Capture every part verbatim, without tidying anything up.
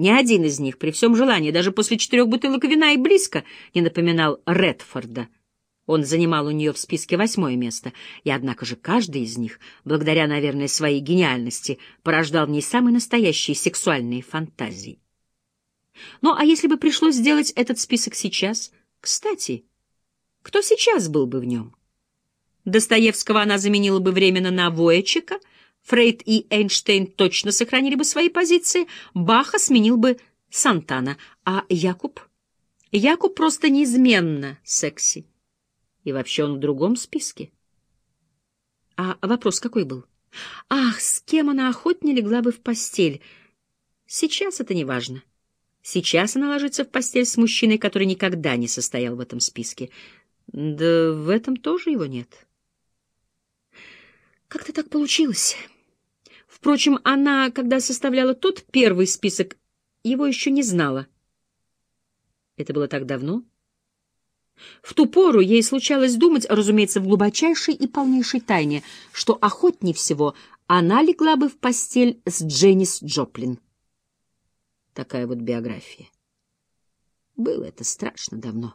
Ни один из них, при всем желании, даже после четырех бутылок вина и близко не напоминал Редфорда. Он занимал у нее в списке восьмое место, и однако же каждый из них, благодаря, наверное, своей гениальности, порождал в ней самые настоящие сексуальные фантазии. Ну, а если бы пришлось сделать этот список сейчас? Кстати, кто сейчас был бы в нем? Достоевского она заменила бы временно на Воячека, Фрейд и Эйнштейн точно сохранили бы свои позиции, Баха сменил бы Сантана, а Якуб? Якуб просто неизменно секси. И вообще он в другом списке. А вопрос какой был? Ах, с кем она охотнее легла бы в постель? Сейчас это не важно. Сейчас она ложится в постель с мужчиной, который никогда не состоял в этом списке. Да в этом тоже его нет. Как-то так получилось. Впрочем, она, когда составляла тот первый список, его еще не знала. Это было так давно. В ту пору ей случалось думать, разумеется, в глубочайшей и полнейшей тайне, что охотнее всего она легла бы в постель с Дженнис Джоплин. Такая вот биография. Было это страшно давно.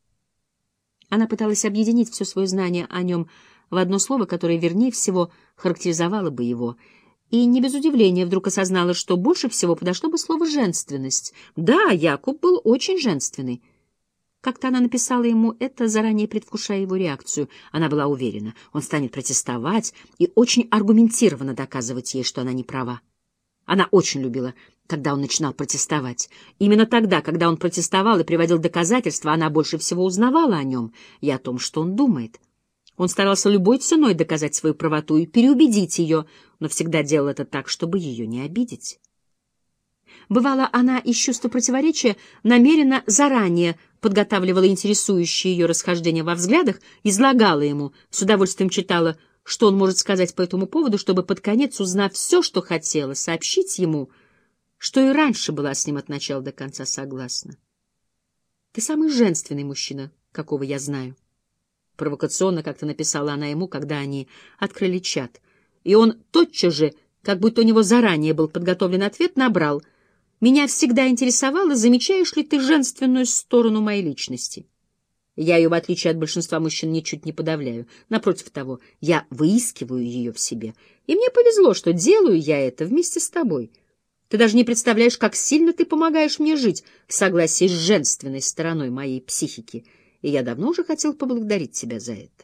Она пыталась объединить все свое знание о нем в одно слово, которое, вернее всего, характеризовало бы его, и не без удивления вдруг осознала, что больше всего подошло бы слово «женственность». Да, Якуб был очень женственный. Как-то она написала ему это, заранее предвкушая его реакцию. Она была уверена, он станет протестовать и очень аргументированно доказывать ей, что она не права. Она очень любила, когда он начинал протестовать. Именно тогда, когда он протестовал и приводил доказательства, она больше всего узнавала о нем и о том, что он думает. Он старался любой ценой доказать свою правоту и переубедить ее, но всегда делал это так, чтобы ее не обидеть. Бывало, она из чувства противоречия намеренно заранее подготавливала интересующие ее расхождения во взглядах, излагала ему, с удовольствием читала, что он может сказать по этому поводу, чтобы под конец, узнав все, что хотела, сообщить ему, что и раньше была с ним от начала до конца согласна. «Ты самый женственный мужчина, какого я знаю». Провокационно как-то написала она ему, когда они открыли чат. И он тотчас же, как будто у него заранее был подготовлен ответ, набрал: «Меня всегда интересовало, замечаешь ли ты женственную сторону моей личности? Я ее, в отличие от большинства мужчин, ничуть не подавляю. Напротив того, я выискиваю ее в себе. И мне повезло, что делаю я это вместе с тобой. Ты даже не представляешь, как сильно ты помогаешь мне жить в согласии с женственной стороной моей психики. И я давно уже хотел поблагодарить тебя за это».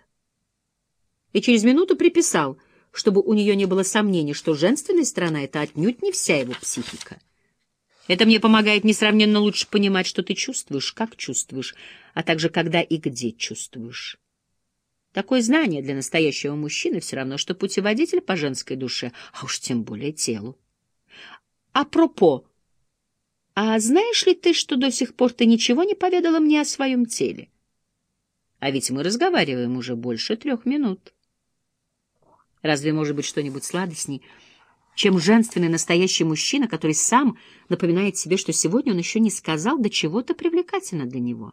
И через минуту приписал, чтобы у нее не было сомнений, что женственная сторона — это отнюдь не вся его психика. Это мне помогает несравненно лучше понимать, что ты чувствуешь, как чувствуешь, а также когда и где чувствуешь. Такое знание для настоящего мужчины все равно, что путеводитель по женской душе, а уж тем более телу. Апропо, а знаешь ли ты, что до сих пор ты ничего не поведала мне о своем теле? А ведь мы разговариваем уже больше трех минут. Разве может быть что-нибудь сладостней, чем женственный настоящий мужчина, который сам напоминает себе, что сегодня он еще не сказал до чего-то привлекательно для него?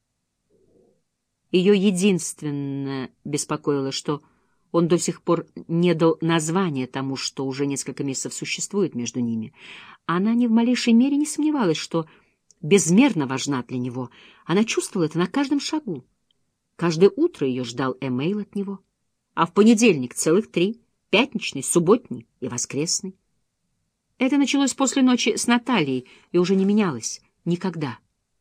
Ее единственное беспокоило, что он до сих пор не дал названия тому, что уже несколько месяцев существует между ними. Она ни в малейшей мере не сомневалась, что безмерно важна для него. Она чувствовала это на каждом шагу. Каждое утро ее ждал эмейл от него, а в понедельник целых три — пятничный, субботний и воскресный. Это началось после ночи с Натальей и уже не менялось никогда.